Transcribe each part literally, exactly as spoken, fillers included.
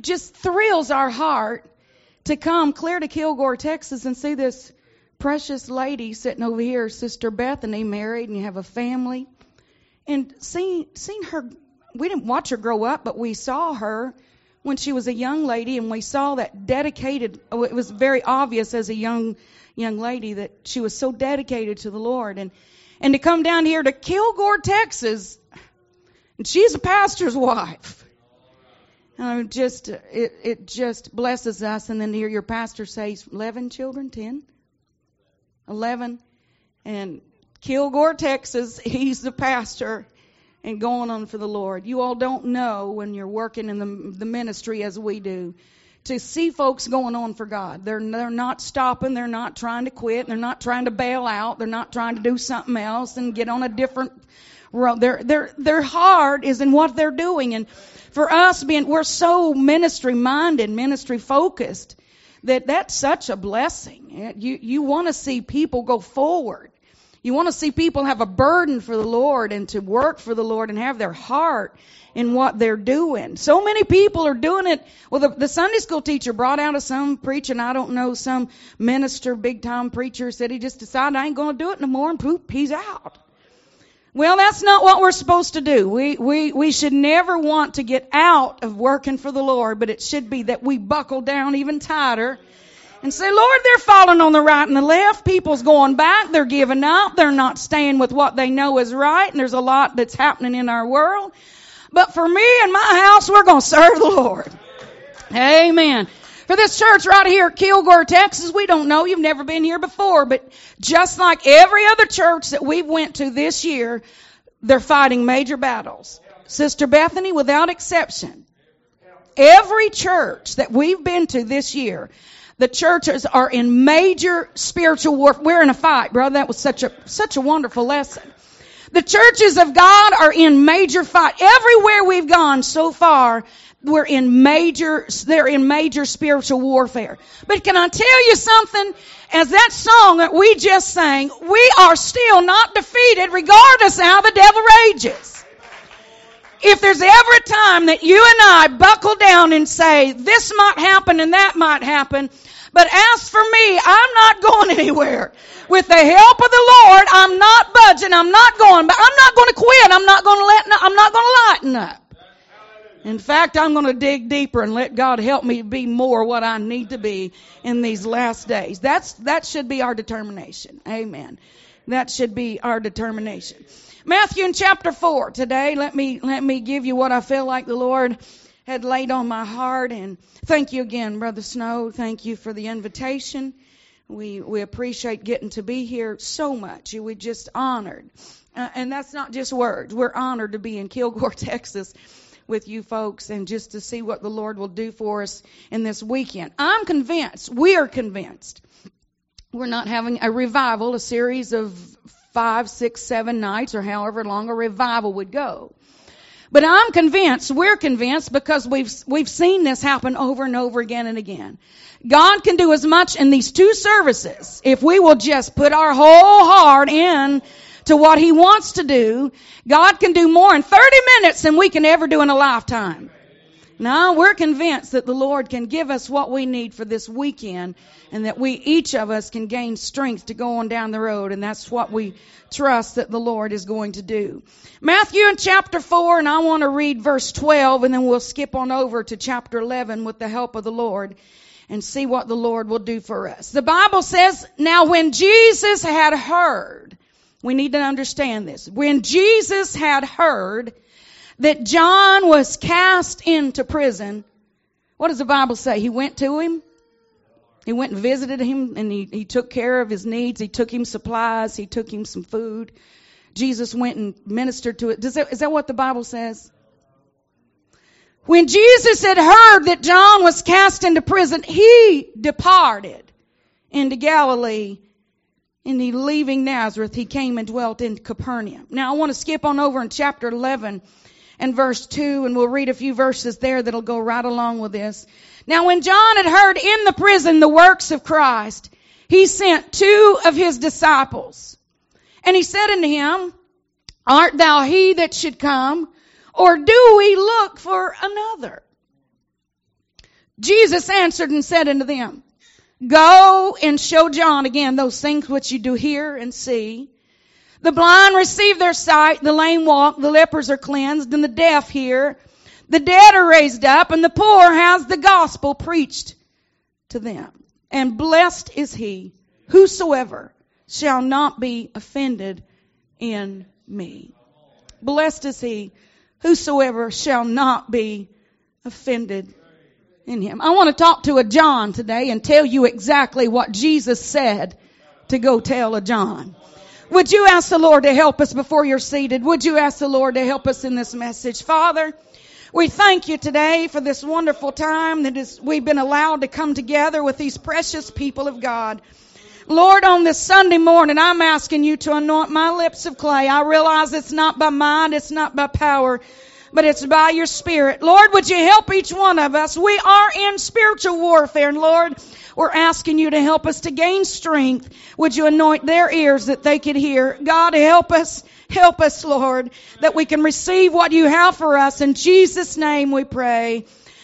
just thrills our heart to come clear to Kilgore, Texas, and see this precious lady sitting over here, Sister Bethany, married, and you have a family. And seeing, seeing her, we didn't watch her grow up, but we saw her when she was a young lady, and we saw that dedicated, it was very obvious as a young young lady that she was so dedicated to the Lord. And, and to come down here to Kilgore, Texas, and she's a pastor's wife. And just it, it just blesses us. And then to hear your pastor say eleven children, ten? eleven. And Kilgore, Texas, he's the pastor and going on for the Lord. You all don't know when you're working in the, the ministry as we do, to see folks going on for God. They're, they're not stopping. They're not trying to quit. They're not trying to bail out. They're not trying to do something else and get on a different road. Their, their, their heart is in what they're doing. And for us, being, we're so ministry minded, ministry focused, that that's such a blessing. You, you want to see people go forward. You want to see people have a burden for the Lord and to work for the Lord and have their heart in what they're doing. So many people are doing it. Well, the, the Sunday school teacher brought out of some preaching, I don't know, some minister, big time preacher said he just decided I ain't going to do it no more, and poop, he's out. Well, that's not what we're supposed to do. We, we, we should never want to get out of working for the Lord, but it should be that we buckle down even tighter and say, Lord, they're falling on the right and the left. People's going back. They're giving up. They're not staying with what they know is right. And there's a lot that's happening in our world. But for me and my house, we're going to serve the Lord. Amen. For this church right here at Kilgore, Texas, we don't know. You've never been here before. But just like every other church that we've went to this year, they're fighting major battles. Sister Bethany, without exception, every church that we've been to this year, the churches are in major spiritual warfare. We're in a fight, brother. That was such a such a wonderful lesson. The churches of God are in major fight. Everywhere we've gone so far, we're in major, they're in major spiritual warfare. But can I tell you something? As that song that we just sang, we are still not defeated regardless of how the devil rages. If there's ever a time that you and I buckle down and say, this might happen and that might happen, but as for me, I'm not going anywhere. With the help of the Lord, I'm not budging, I'm not going, but I'm not going to quit, I'm not going to let, I'm not going to lighten up. In fact, I'm going to dig deeper and let God help me be more what I need to be in these last days. That's, that should be our determination. Amen. That should be our determination. Matthew in chapter four today. Let me, let me give you what I feel like the Lord had laid on my heart. And thank you again, Brother Snow. Thank you for the invitation. We, we appreciate getting to be here so much. We just honored. Uh, and that's not just words. We're honored to be in Kilgore, Texas with you folks and just to see what the Lord will do for us in this weekend. I'm convinced, we are convinced, we're not having a revival, a series of five, six, seven nights or however long a revival would go. But I'm convinced, we're convinced, because we've we've seen this happen over and over again and again. God can do as much in these two services if we will just put our whole heart in to what He wants to do. God can do more in thirty minutes than we can ever do in a lifetime. Now, we're convinced that the Lord can give us what we need for this weekend and that we, each of us, can gain strength to go on down the road, and that's what we trust that the Lord is going to do. Matthew in chapter four, and I want to read verse twelve, and then we'll skip on over to chapter eleven with the help of the Lord and see what the Lord will do for us. The Bible says, now when Jesus had heard, we need to understand this, when Jesus had heard that John was cast into prison, what does the Bible say? He went to him. He went and visited him, and he, he took care of his needs. He took him supplies. He took him some food. Jesus went and ministered to it. Does that, is that what the Bible says? When Jesus had heard that John was cast into prison, he departed into Galilee. And he, leaving Nazareth, he came and dwelt in Capernaum. Now I want to skip on over in chapter eleven and verse two, and we'll read a few verses there that'll go right along with this. Now when John had heard in the prison the works of Christ, he sent two of his disciples. And he said unto him, art thou he that should come, or do we look for another? Jesus answered and said unto them, Go and show John again those things which you do hear and see. The blind receive their sight, the lame walk, the lepers are cleansed, and the deaf hear. The dead are raised up, and the poor has the gospel preached to them. And blessed is he whosoever shall not be offended in me. Blessed is he whosoever shall not be offended in him. I want to talk to a John today and tell you exactly what Jesus said to go tell a John. Would you ask the Lord to help us before you're seated? Would you ask the Lord to help us in this message? Father, we thank you today for this wonderful time that is, we've been allowed to come together with these precious people of God. Lord, on this Sunday morning, I'm asking you to anoint my lips of clay. I realize it's not by mind, it's not by power, but it's by your Spirit. Lord, would you help each one of us? We are in spiritual warfare, and Lord, we're asking you to help us to gain strength. Would you anoint their ears that they could hear? God, help us. Help us, Lord, that we can receive what you have for us. In Jesus' name we pray.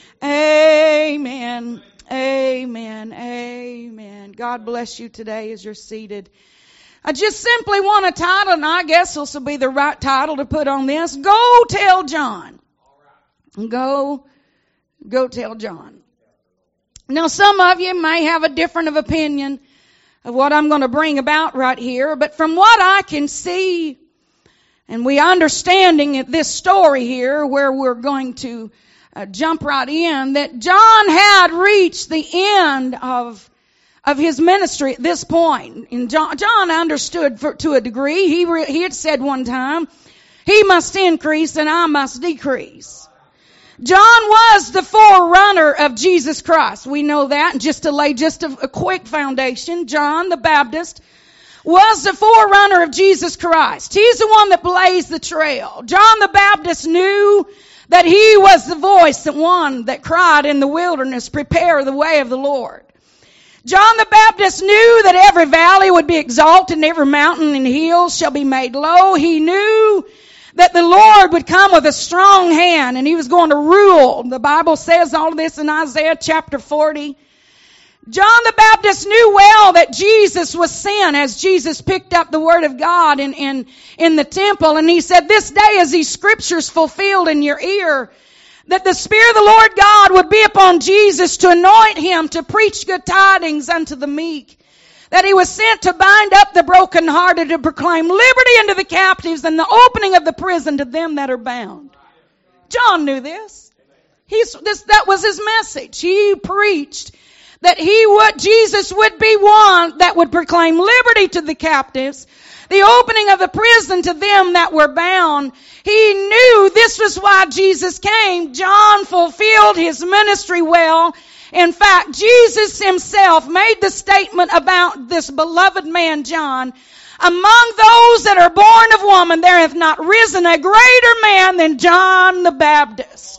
Amen. Amen. Amen. God bless you today as you're seated. I just simply want a title, and I guess this will be the right title to put on this. Go tell John. Go, go tell John. Now, some of you may have a different of opinion of what I'm going to bring about right here, but from what I can see, and we understanding at this story here, where we're going to uh, jump right in, that John had reached the end of of his ministry at this point. And John, John understood for, to a degree. He re, he had said one time, he must increase and I must decrease. John was the forerunner of Jesus Christ. We know that. And just to lay just a, a quick foundation, John the Baptist was the forerunner of Jesus Christ. He's the one that blazed the trail. John the Baptist knew that he was the voice, the one that cried in the wilderness, prepare the way of the Lord. John the Baptist knew that every valley would be exalted and every mountain and hill shall be made low. He knew that the Lord would come with a strong hand and he was going to rule. The Bible says all of this in Isaiah chapter forty. John the Baptist knew well that Jesus was sent as Jesus picked up the word of God in, in, in the temple. And he said, this day is these scriptures fulfilled in your ear, that the Spirit of the Lord God would be upon Jesus to anoint him to preach good tidings unto the meek. That he was sent to bind up the brokenhearted, to proclaim liberty unto the captives and the opening of the prison to them that are bound. John knew this. He's, this that was his message. He preached that he would, Jesus would be one that would proclaim liberty to the captives, the opening of the prison to them that were bound. He knew this was why Jesus came. John fulfilled his ministry well. In fact, Jesus himself made the statement about this beloved man, John. Among those that are born of woman, there hath not risen a greater man than John the Baptist.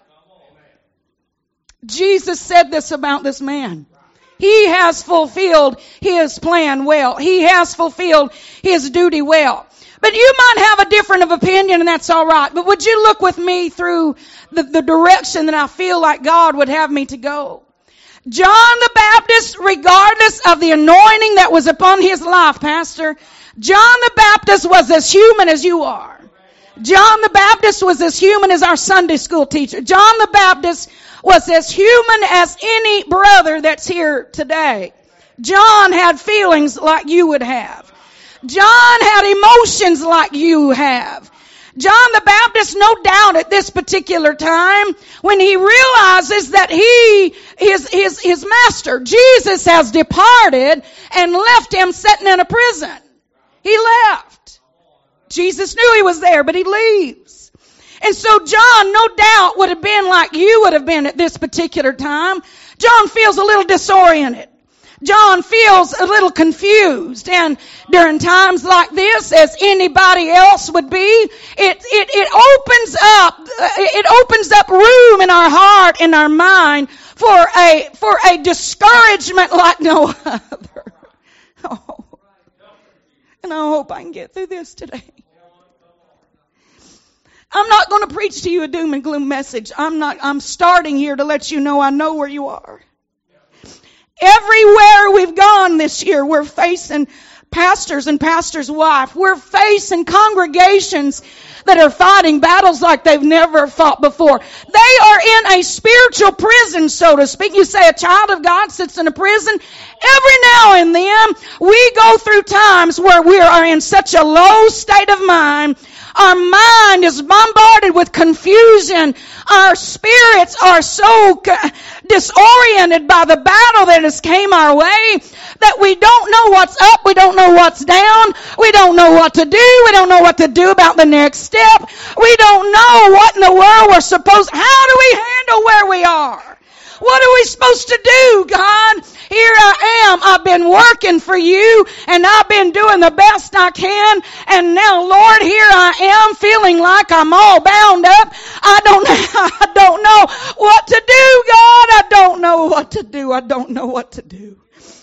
Jesus said this about this man. He has fulfilled his plan well. He has fulfilled his duty well. But you might have a different of opinion, and that's all right. But would you look with me through the, the direction that I feel like God would have me to go? John the Baptist, regardless of the anointing that was upon his life, Pastor, John the Baptist was as human as you are. John the Baptist was as human as our Sunday school teacher. John the Baptist was as human as any brother that's here today. John had feelings like you would have. John had emotions like you have. John the Baptist, no doubt at this particular time, when he realizes that he, his, his, his master, Jesus, has departed and left him sitting in a prison. He left. Jesus knew he was there, but he leaves. And so John, no doubt, would have been like you would have been at this particular time. John feels a little disoriented. John feels a little confused. And during times like this, as anybody else would be, it, it, it opens up, it opens up room in our heart, in our mind, for a, for a discouragement like no other. Oh. And I hope I can get through this today. I'm not going to preach to you a doom and gloom message. I'm not, I'm starting here to let you know I know where you are. Everywhere we've gone this year, we're facing pastors and pastors' wife. We're facing congregations that are fighting battles like they've never fought before. They are in a spiritual prison, so to speak. You say a child of God sits in a prison. Every now and then, we go through times where we are in such a low state of mind. Our mind is bombarded with confusion. Our spirits are so disoriented by the battle that has came our way that we don't know what's up, we don't know what's down, we don't know what to do, we don't know what to do about the next step, we don't know what in the world we're supposed, how do we handle where we are? What are we supposed to do, God? Here I am. I've been working for you and I've been doing the best I can. And now, Lord, here I am feeling like I'm all bound up. I don't, I don't know what to do, God. I don't know what to do. I don't know what to do.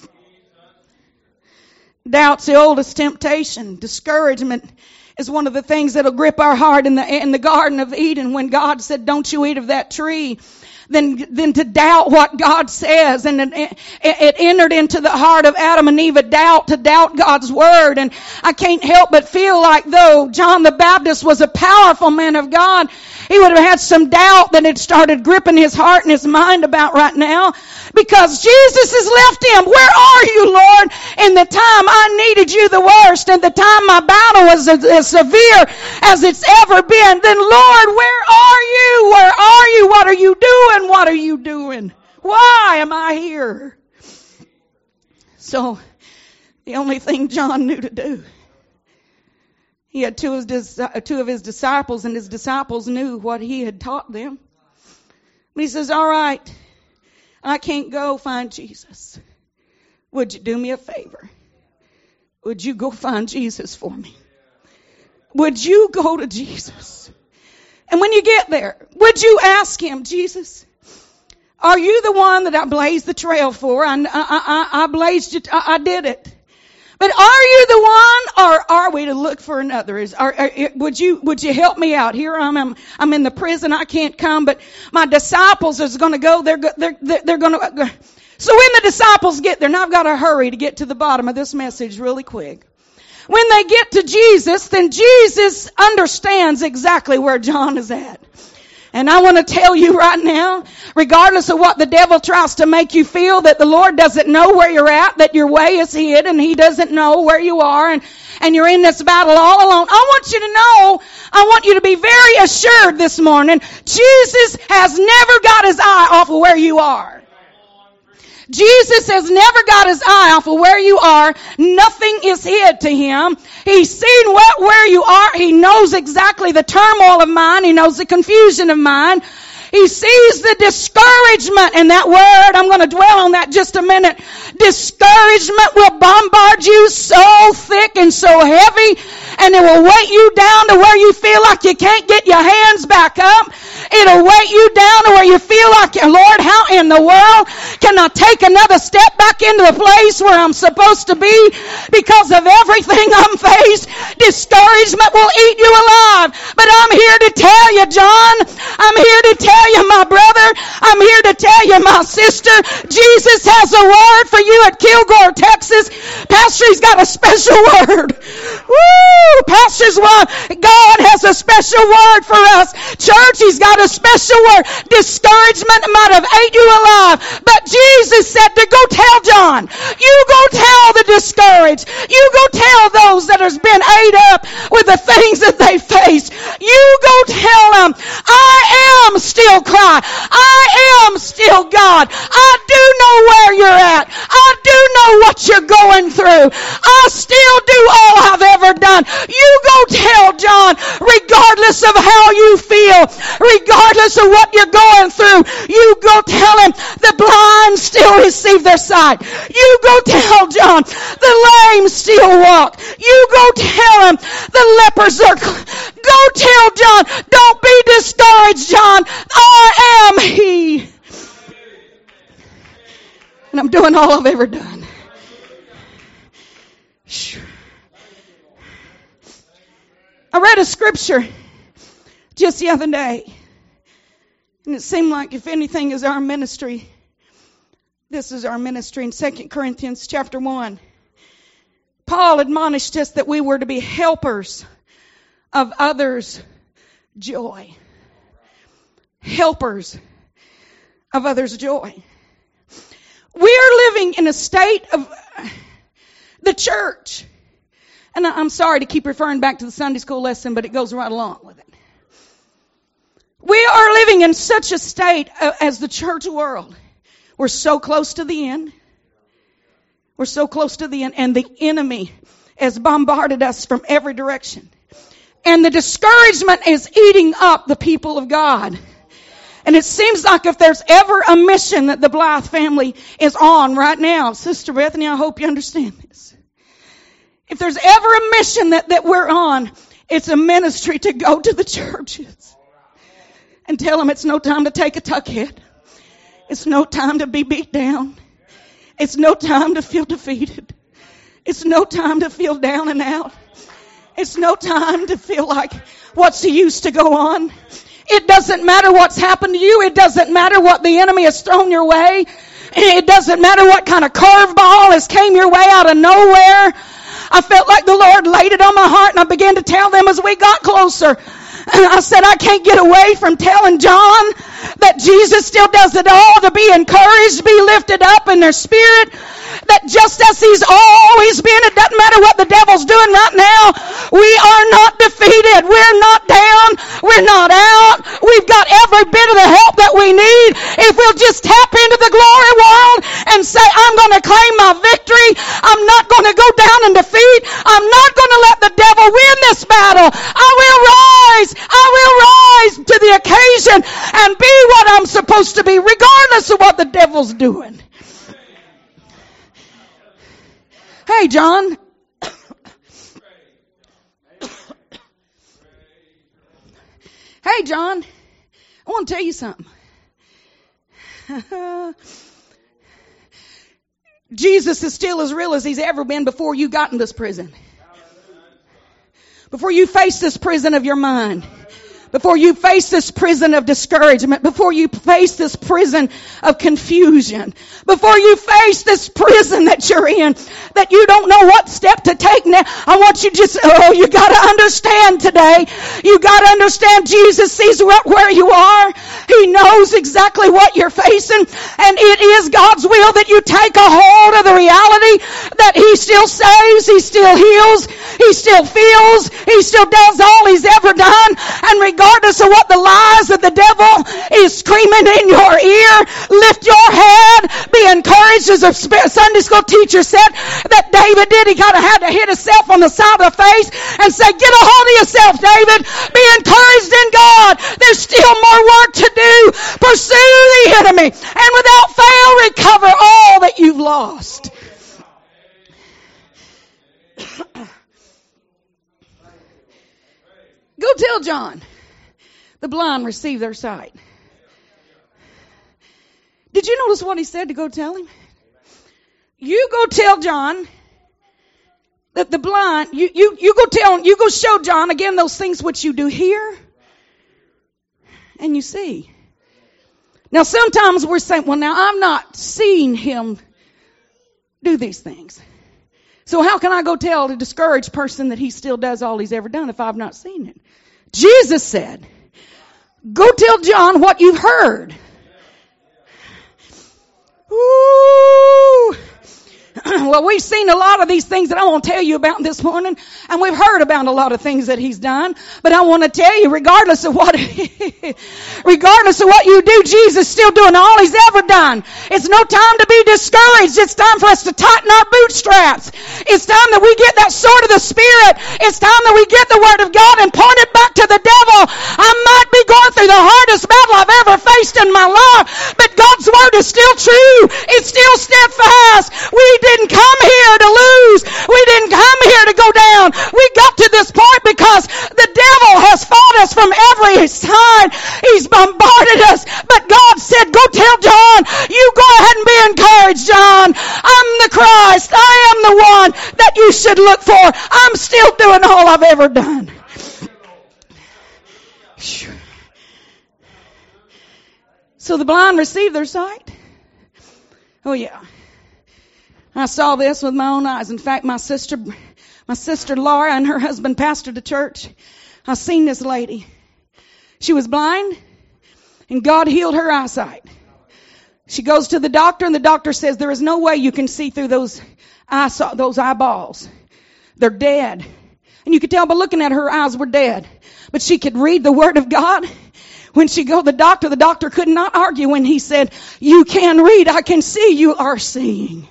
Doubt's the oldest temptation. Discouragement is one of the things that'll grip our heart in the, in the Garden of Eden when God said, don't you eat of that tree. Than, than to doubt what God says. And it, it, it entered into the heart of Adam and Eve, a doubt to doubt God's word. And I can't help but feel like though John the Baptist was a powerful man of God, he would have had some doubt that had started gripping his heart and his mind about right now. Because Jesus has left him. Where are you, Lord? In the time I needed you the worst, and the time my battle was as, as severe as it's ever been, then Lord, where are you? Where are you? What are you doing? What are you doing? Why am I here? So, the only thing John knew to do, he had two of his, two of his disciples, and his disciples knew what he had taught them. He says, all right, I can't go find Jesus. Would you do me a favor? Would you go find Jesus for me? Would you go to Jesus? And when you get there, would you ask him, Jesus, are you the one that I blazed the trail for? I, I, I, I blazed it. I, I did it. But are you the one, or are we to look for another? Is, are, are, would you, would you help me out? Here I'm, I'm, I'm in the prison. I can't come, but my disciples is going to go. They're, they're, they're going to. So when the disciples get there, now I've got to hurry to get to the bottom of this message really quick. When they get to Jesus, then Jesus understands exactly where John is at. And I want to tell you right now, regardless of what the devil tries to make you feel, that the Lord doesn't know where you're at, that your way is hid, and he doesn't know where you are, and, and you're in this battle all alone. I want you to know, I want you to be very assured this morning, Jesus has never got his eye off of where you are. Jesus has never got his eye off of where you are. Nothing is hid to him. He's seen what, where you are. He knows exactly the turmoil of mind. He knows the confusion of mind. He sees the discouragement in that word. I'm going to dwell on that just a minute. Discouragement will bombard you so thick and so heavy, and it will weight you down to where you feel like you can't get your hands back up. It'll weight you down to where you feel like, Lord, how in the world can I take another step back into the place where I'm supposed to be because of everything I'm faced? Discouragement will eat you alive. But I'm here to tell you, John, I'm here to tell you, my brother, I'm here to tell you, my sister, Jesus has a word for you at Kilgore, Texas. Pastor, he's got a special word. Woo! Pastor's word. God has a special word for us. Church, he's got a special word. Discouragement might have ate you alive, but Jesus said to go tell John. You go tell the discouraged. You go tell those that has been ate up with the things that they face. You go tell them, I am still cry. I am still God. I do know where you're at. I do know what you're going through. I still do all I've ever done. You go tell John, regardless of how you feel, regardless of what you're going through, you go tell him the blind still receive their sight. You go tell John the lame still walk. You go tell him the lepers are clean. Go tell John, don't be discouraged, John. I am he. And I'm doing all I've ever done. I read a scripture just the other day. And it seemed like if anything is our ministry, this is our ministry. In Second Corinthians chapter one, Paul admonished us that we were to be helpers of others' joy. Helpers of others' joy. We are living in a state of the church. And I'm sorry to keep referring back to the Sunday school lesson, but it goes right along with it. We are living in such a state as the church world. We're so close to the end. We're so close to the end, and the enemy has bombarded us from every direction. And the discouragement is eating up the people of God. And it seems like if there's ever a mission that the Blythe family is on right now, Sister Bethany, I hope you understand this. If there's ever a mission that, that we're on, it's a ministry to go to the churches and tell them it's no time to take a tuck head. It's no time to be beat down. It's no time to feel defeated. It's no time to feel down and out. It's no time to feel like, what's the use to go on? It doesn't matter what's happened to you. It doesn't matter what the enemy has thrown your way. It doesn't matter what kind of curveball has came your way out of nowhere. I felt like the Lord laid it on my heart, and I began to tell them as we got closer. I said, I can't get away from telling John that Jesus still does it all to be encouraged, be lifted up in their spirit. That just as he's always been, it doesn't matter what the devil's doing right now. We are not defeated. We're not down. We're not out. We've got every bit of the help that we need. If we'll just tap into the glory world and say, I'm going to claim my victory. I'm not going to go down in defeat. I'm not going to let the devil win this battle. I will rise. I will rise to the occasion and be what I'm supposed to be, regardless of what the devil's doing. Hey, John. Hey, John. I want to tell you something. Jesus is still as real as he's ever been before you got in this prison. Before you face this prison of your mind. Before you face this prison of discouragement. Before you face this prison of confusion. Before you face this prison that you're in, that you don't know what step to take now. I want you just, oh, you gotta understand today. You gotta understand Jesus sees where you are. He knows exactly what you're facing. And it is God's will that you take a hold of the reality that He still saves, He still heals, He still feels, He still does all He's ever done. And regardless of what the lies of the devil is screaming in your ear, lift your head, be encouraged. As a Sunday school teacher said that David did, he kind of had to hit himself on the side of the face and say, get a hold of yourself, David. Be encouraged in God. There's still more work to do. Pursue the enemy, and without fail recover all that you've lost. Go tell John the blind receive their sight. Did you notice what he said to go tell him? You go tell John that the blind, you, you, you go tell, you go show John again those things which you do hear and you see. Now sometimes we're saying, well now I'm not seeing him do these things. So how can I go tell the discouraged person that he still does all he's ever done if I've not seen it? Jesus said, go tell John what you've heard. Ooh. Well, we've seen a lot of these things that I want to tell you about this morning, and we've heard about a lot of things that He's done. But I want to tell you, regardless of what, regardless of what you do, Jesus is still doing all He's ever done. It's no time to be discouraged. It's time for us to tighten our bootstraps. It's time that we get that sword of the Spirit. It's time that we get the Word of God and point it back to the devil. I might be going through the hardest battle I've ever faced in my life, but God's Word is still true. It's still steadfast. We didn't come here to lose. We didn't come here to go down. We got to this point because the devil has fought us from every side. He's bombarded us. But God said, go tell John, you go ahead and be encouraged, John. I'm the Christ. I am the one that you should look for. I'm still doing all I've ever done. So the blind receive their sight. Oh yeah. I saw this with my own eyes. In fact, my sister, my sister Laura and her husband pastored a church. I seen this lady. She was blind and God healed her eyesight. She goes to the doctor and the doctor says there is no way you can see through those eye, those eyeballs. They're dead. And you could tell by looking at her, her eyes were dead. But she could read the Word of God. When she go to the doctor, the doctor could not argue when he said, you can read, I can see, you are seeing.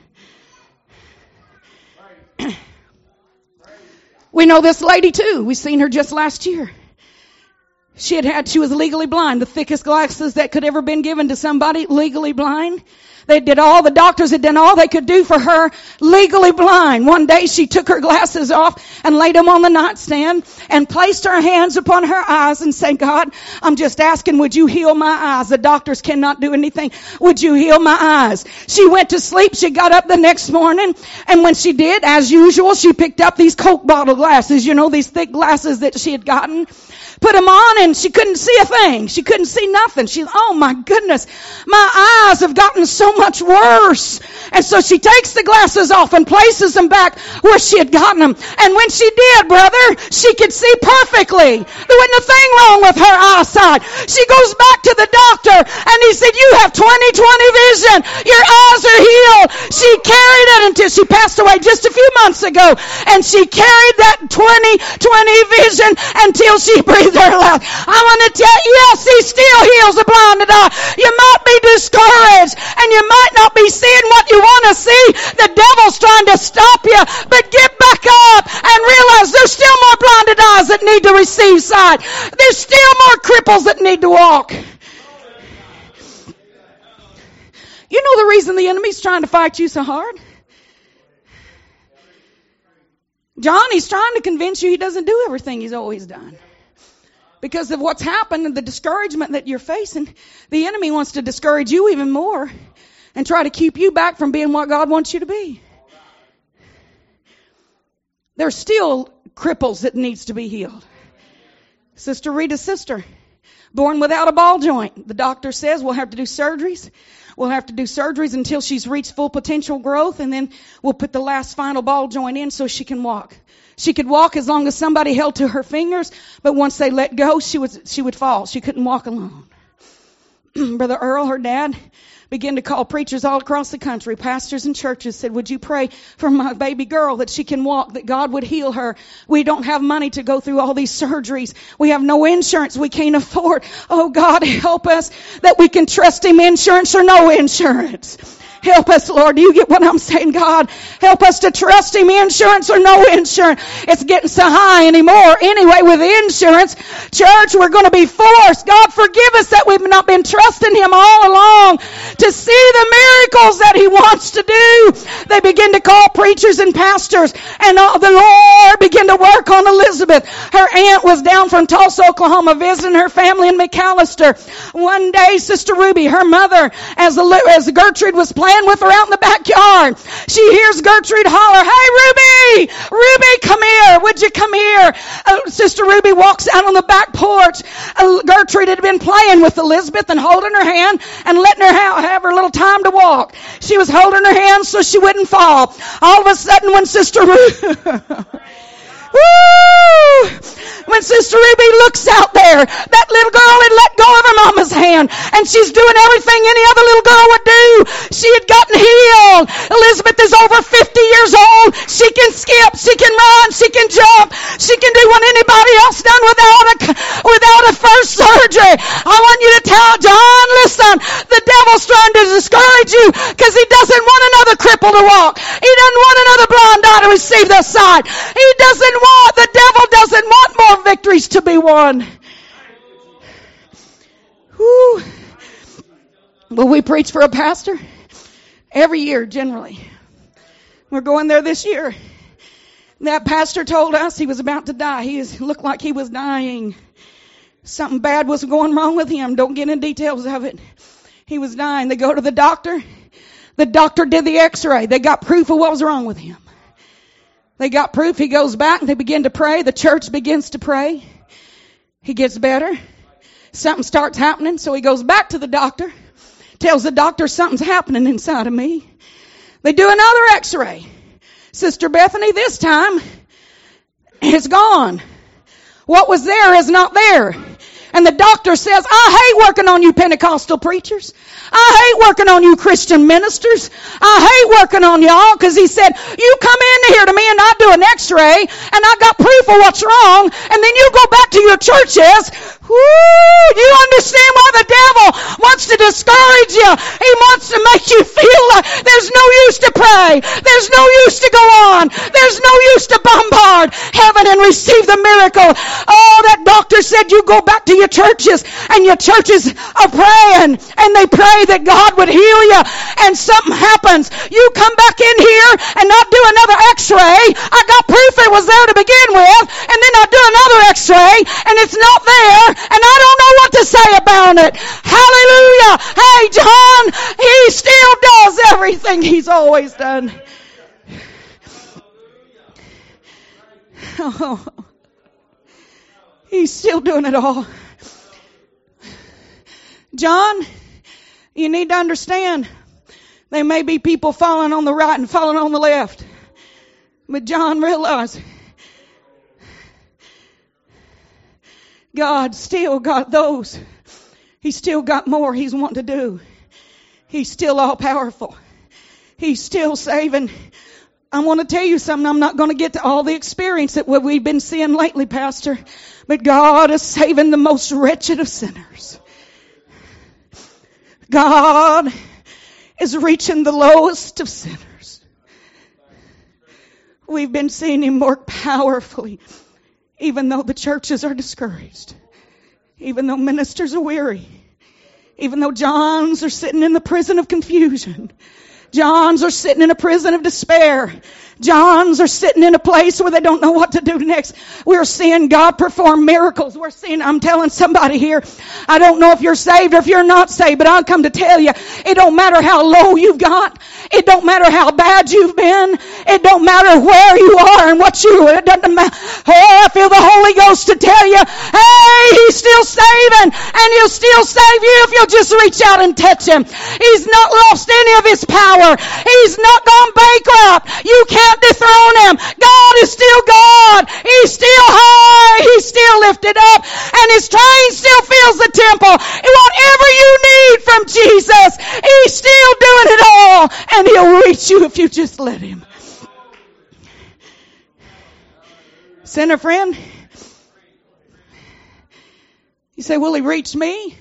We know this lady too. We seen her just last year. She had had, she was legally blind, the thickest glasses that could ever been given to somebody legally blind. They did all, the doctors had done all they could do for her, legally blind. One day she took her glasses off and laid them on the nightstand and placed her hands upon her eyes and said, God, I'm just asking, would you heal my eyes? The doctors cannot do anything. Would you heal my eyes? She went to sleep. She got up the next morning, and when she did, as usual, she picked up these Coke bottle glasses, you know, these thick glasses that she had gotten. Put them on and she couldn't see a thing. She couldn't see nothing. She, oh my goodness, my eyes have gotten so much worse. And so she takes the glasses off and places them back where she had gotten them. And when she did, brother, she could see perfectly. There wasn't a thing wrong with her eyesight. She goes back to the doctor and he said, you have twenty twenty vision. Your eyes are healed. She carried it until she passed away just a few months ago. And she carried that twenty twenty vision until she breathed her last. I want to tell you, yes, he still heals the blinded eye. You might be discouraged and you might not be seeing what you want to see. The devil's trying to stop you, but get back up and realize there's still more blinded eyes that need to receive sight. There's still more cripples that need to walk. You know the reason the enemy's trying to fight you so hard? John, he's trying to convince you he doesn't do everything he's always done. Because of what's happened and the discouragement that you're facing, the enemy wants to discourage you even more and try to keep you back from being what God wants you to be. There's still cripples that needs to be healed. Sister Rita's sister, born without a ball joint. The doctor says we'll have to do surgeries. We'll have to do surgeries until she's reached full potential growth, and then we'll put the last final ball joint in so she can walk. She could walk as long as somebody held to her fingers, but once they let go, she would, she would fall. She couldn't walk alone. Brother Earl, her dad, began to call preachers all across the country, pastors and churches, said, would you pray for my baby girl that she can walk, that God would heal her? We don't have money to go through all these surgeries. We have no insurance we can't afford. Oh God, help us that we can trust Him, insurance or no insurance. Help us, Lord. Do you get what I'm saying, God? Help us to trust Him, insurance or no insurance. It's getting so high anymore. Anyway, with insurance, church, we're going to be forced. God, forgive us that we've not been trusting Him all along to see the miracles that He wants to do. They begin to call preachers and pastors, and all, the Lord began to work on Elizabeth. Her aunt was down from Tulsa, Oklahoma, visiting her family in McAllister. One day, Sister Ruby, her mother, as, as Gertrude was playing with her out in the backyard, she hears Gertrude holler, hey Ruby, Ruby, come here, would you come here? Uh, Sister Ruby walks out on the back porch. Uh, Gertrude had been playing with Elizabeth and holding her hand and letting her ha- have her little time to walk. She was holding her hand so she wouldn't fall. All of a sudden when Sister Ruby Woo! When Sister Ruby looks out there, that little girl had let go of her mama's hand, and she's doing everything any other little girl would do. She had gotten healed. Elizabeth is over fifty years old. She can skip, she can run, she can jump, she can do what anybody else done without a without a first surgery. I want you to tell John, listen, the devil's trying to discourage you because he doesn't want another cripple to walk. He doesn't want another blind eye to receive their sight. He doesn't want, the devil doesn't want more victories to be won. Whew. Will we preach for a pastor? Every year, generally. We're going there this year. That pastor told us he was about to die. He was, looked like he was dying. Something bad was going wrong with him. Don't get into details of it. He was dying. They go to the doctor. The doctor did the x-ray. They got proof of what was wrong with him. They got proof. He goes back and they begin to pray. The church begins to pray. He gets better. Something starts happening, so he goes back to the doctor, tells the doctor something's happening inside of me. They do another x-ray. Sister Bethany, this time, it's gone. What was there is not there. And the doctor says, I hate working on you Pentecostal preachers. I hate working on you Christian ministers. I hate working on y'all, because he said, you come in here to me and I do an x-ray and I got proof of what's wrong, and then you go back to your churches. Woo! You understand why the devil wants to discourage you. He wants to make you feel like there's no use to pray. There's no use to go on. There's no use to bombard heaven and receive the miracle. Oh, that doctor said you go back to your churches, and your churches are praying, and they pray that God would heal you, and something happens. You come back in here and not do another x-ray. I got proof it was there to begin with, and then I do another x-ray, and it's not there, and I don't know what to say about it. Hallelujah. Hey, John, he still does everything he's always done. Oh, he's still doing it all. John, you need to understand, there may be people falling on the right and falling on the left. But John realized God still got those. He's still got more he's wanting to do. He's still all powerful. He's still saving. I want to tell you something. I'm not going to get to all the experience that we've been seeing lately, Pastor. But God is saving the most wretched of sinners. God is reaching the lowest of sinners. We've been seeing Him work powerfully, even though the churches are discouraged, even though ministers are weary, even though Johns are sitting in the prison of confusion. Johns are sitting in a prison of despair. Johns are sitting in a place where they don't know what to do next. We're seeing God perform miracles. We're seeing, I'm telling somebody here, I don't know if you're saved or if you're not saved, but I'll come to tell you, it don't matter how low you've got. It don't matter how bad you've been. It don't matter where you are and what you, it doesn't matter. Oh, I feel the Holy Ghost to tell you, hey, He's still saving, and He'll still save you if you'll just reach out and touch Him. He's not lost any of His power. He's not gone bankrupt. You can't dethrone Him. God is still God. He's still high. He's still lifted up, and His train still fills the temple. And whatever you need from Jesus, He's still doing it all, and He'll reach you if you just let Him. Sinner friend, you say, will He reach me?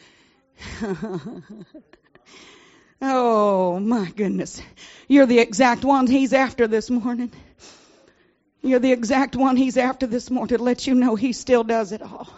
Oh, my goodness. You're the exact one He's after this morning. You're the exact one He's after this morning to let you know He still does it all.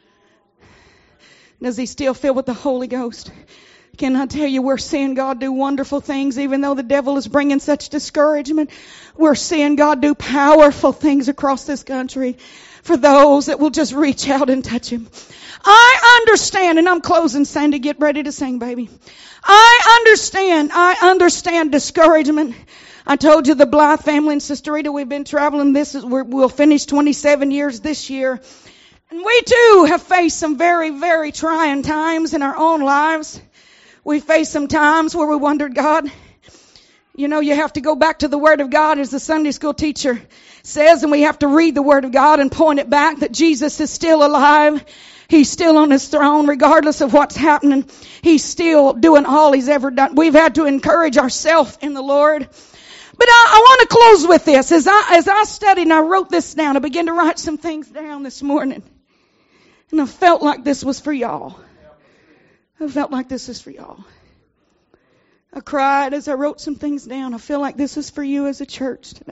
Does He still fill with the Holy Ghost? Can I tell you, we're seeing God do wonderful things, even though the devil is bringing such discouragement. We're seeing God do powerful things across this country for those that will just reach out and touch Him. I understand, and I'm closing, Sandy, get ready to sing, baby. I understand, I understand discouragement. I told you the Blythe family and Sister Rita, we've been traveling. This is, we're, we'll finish twenty-seven years this year. And we too have faced some very, very trying times in our own lives. We faced some times where we wondered, God, you know, you have to go back to the Word of God, as the Sunday school teacher says, and we have to read the Word of God and point it back that Jesus is still alive. He's still on His throne, regardless of what's happening. He's still doing all He's ever done. We've had to encourage ourselves in the Lord. But I, I want to close with this. As I, as I studied and I wrote this down, I began to write some things down this morning. And I felt like this was for y'all. I felt like this is for y'all. I cried as I wrote some things down. I feel like this is for you as a church today.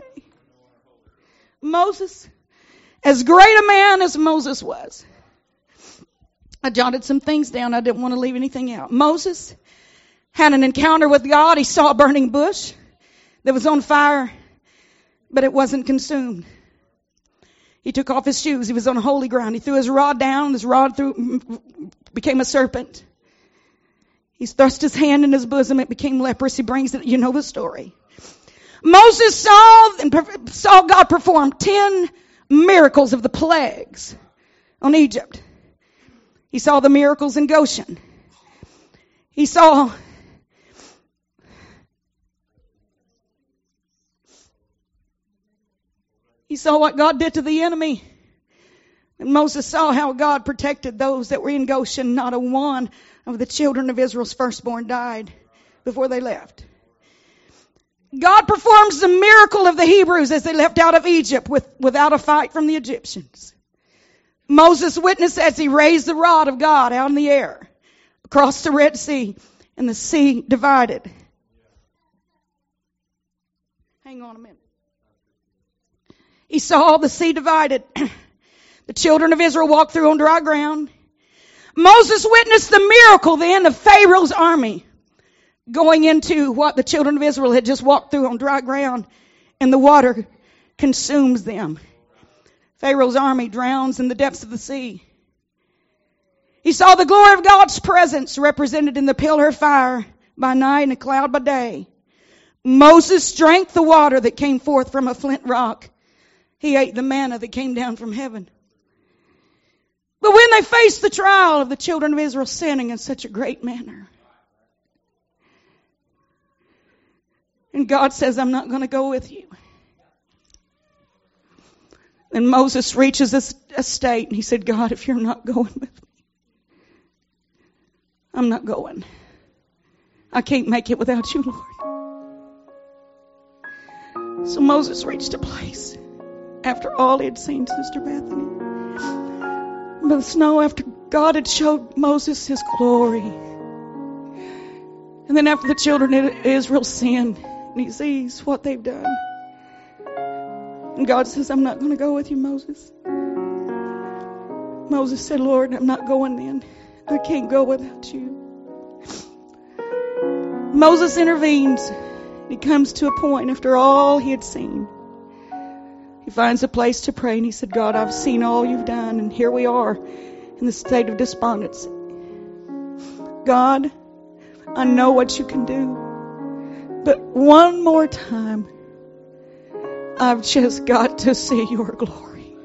Moses, as great a man as Moses was, I jotted some things down. I didn't want to leave anything out. Moses had an encounter with God. He saw a burning bush that was on fire, but it wasn't consumed. He took off his shoes. He was on holy ground. He threw his rod down. His rod threw, became a serpent. He thrust his hand in his bosom. It became leprous. He brings it. You know the story. Moses saw, saw God perform ten miracles of the plagues on Egypt. He saw the miracles in Goshen. He saw He saw what God did to the enemy. And Moses saw how God protected those that were in Goshen. Not a one of the children of Israel's firstborn died before they left. God performs the miracle of the Hebrews as they left out of Egypt with, without a fight from the Egyptians. Moses witnessed as he raised the rod of God out in the air across the Red Sea, and the sea divided. Hang on a minute. He saw the sea divided. The children of Israel walked through on dry ground. Moses witnessed the miracle then of Pharaoh's army going into what the children of Israel had just walked through on dry ground, and the water consumes them. Pharaoh's army drowns in the depths of the sea. He saw the glory of God's presence represented in the pillar of fire by night and a cloud by day. Moses drank the water that came forth from a flint rock. He ate the manna that came down from heaven. But when they faced the trial of the children of Israel sinning in such a great manner, and God says, I'm not going to go with you. And Moses reaches a, a state and he said, God, if you're not going with me, I'm not going. I can't make it without you, Lord. So Moses reached a place after all he had seen Sister Bethany. But the snow, after God had showed Moses his glory. And then after the children of Israel sinned, and he sees what they've done. And God says, I'm not going to go with you, Moses. Moses said, Lord, I'm not going then. I can't go without you. Moses intervenes. He comes to a point after all he had seen. He finds a place to pray, and he said, God, I've seen all you've done, and here we are in the state of despondency. God, I know what you can do. But one more time, I've just got to see your glory.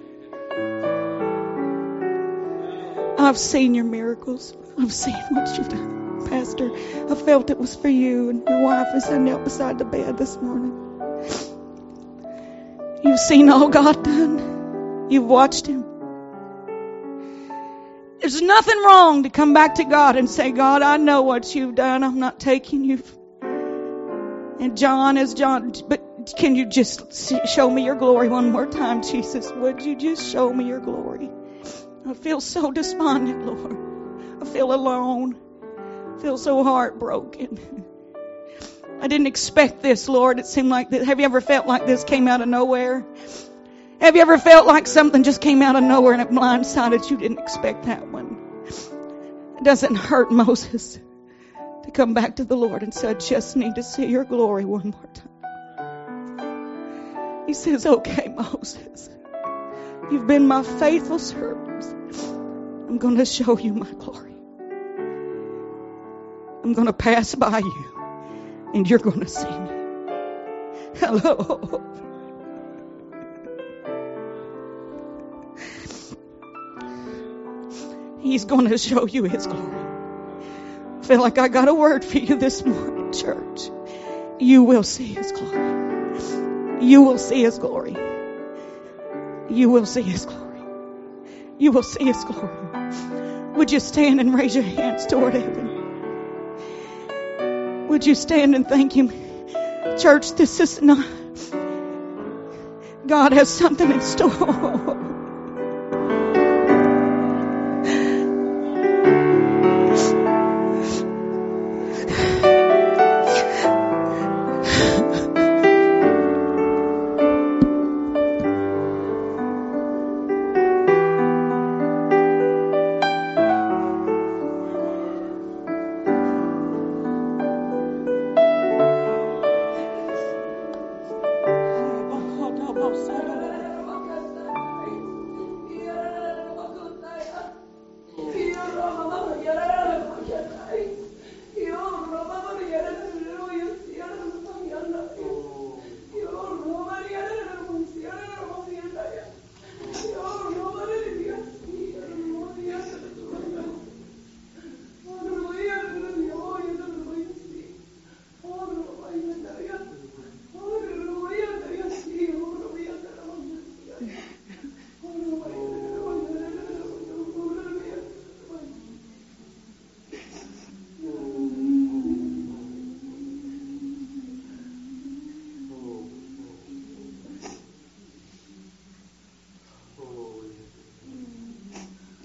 I've seen your miracles. I've seen what you've done. Pastor, I felt it was for you and your wife as I knelt beside the bed this morning. You've seen all God done. You've watched him. There's nothing wrong to come back to God and say, God, I know what you've done. I'm not taking you. And John is John, but can you just see, show me your glory one more time, Jesus? Would you just show me your glory? I feel so despondent, Lord. I feel alone. I feel so heartbroken. I didn't expect this, Lord. It seemed like this. Have you ever felt like this came out of nowhere? Have you ever felt like something just came out of nowhere and it blindsided you? Didn't expect that one. It doesn't hurt Moses to come back to the Lord and say, I just need to see your glory one more time. He says, okay, Moses, you've been my faithful servant. I'm going to show you my glory. I'm going to pass by you and you're going to see me. Hello. He's going to show you his glory. I feel like I got a word for you this morning, church. You will see his glory. You will see his glory. You will see his glory. You will see his glory. Would you stand and raise your hands toward heaven? Would you stand and thank him? Church, this is not... God has something in store.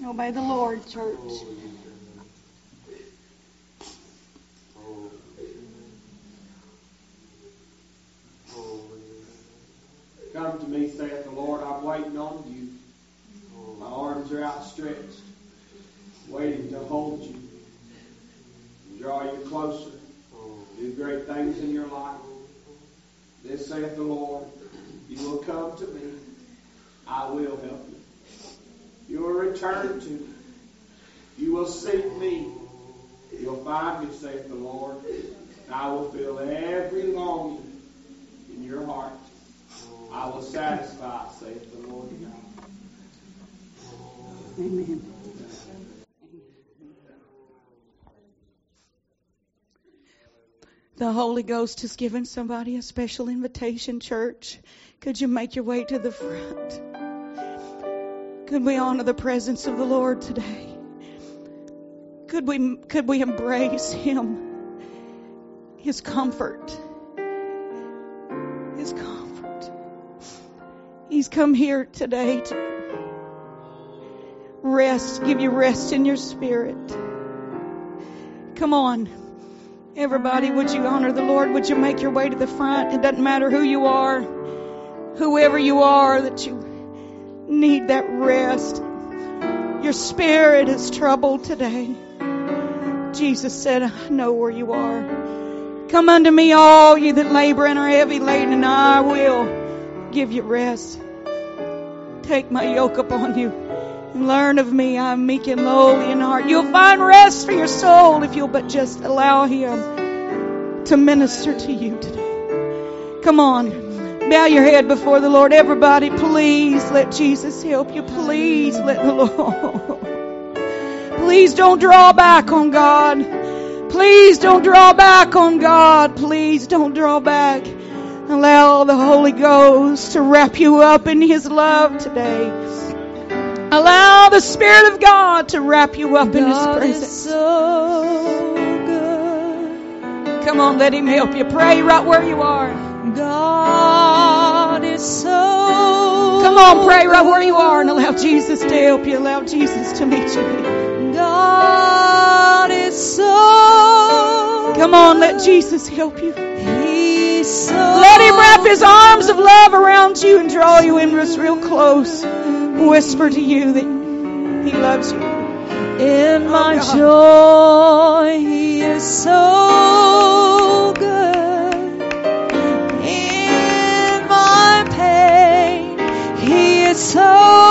Obey the Lord, church. Come to me, saith the Lord, I'm waiting on you. My arms are outstretched, waiting to hold you, and draw you closer, do great things in your life. This saith the Lord, you will come to me, I will help you. You will return to me. You will seek me. You'll find me, saith the Lord, and I will fill every longing in your heart. I will satisfy, saith the Lord God. Amen. The Holy Ghost has given somebody a special invitation, church. Could you make your way to the front? Could we honor the presence of the Lord today? Could we, could we embrace Him? His comfort. His comfort. He's come here today to rest, give you rest in your spirit. Come on. Everybody, would you honor the Lord? Would you make your way to the front? It doesn't matter who you are, whoever you are, that you need that rest. Your spirit is troubled today. Jesus said, I know where you are. Come unto me, all you that labor and are heavy laden, and I will give you rest. Take my yoke upon you and learn of me. I am meek and lowly in heart. You'll find rest for your soul if you'll but just allow Him to minister to you today. Come on. Bow your head before the Lord. Everybody, please let Jesus help you. Please let the Lord. Please don't draw back on God. Please don't draw back on God. Please don't draw back. Allow the Holy Ghost to wrap you up in His love today. Allow the Spirit of God to wrap you up in His presence. So good. Come on, let Him help you. Pray right where you are. God is so Come on, pray right where you are and allow Jesus to help you. Allow Jesus to meet you here. God is so Come on, let Jesus help you. He's so Let Him wrap His arms of love around you and draw you in just real close. Whisper to you that He loves you. In my Oh, joy, He is so good. In my pain, He is so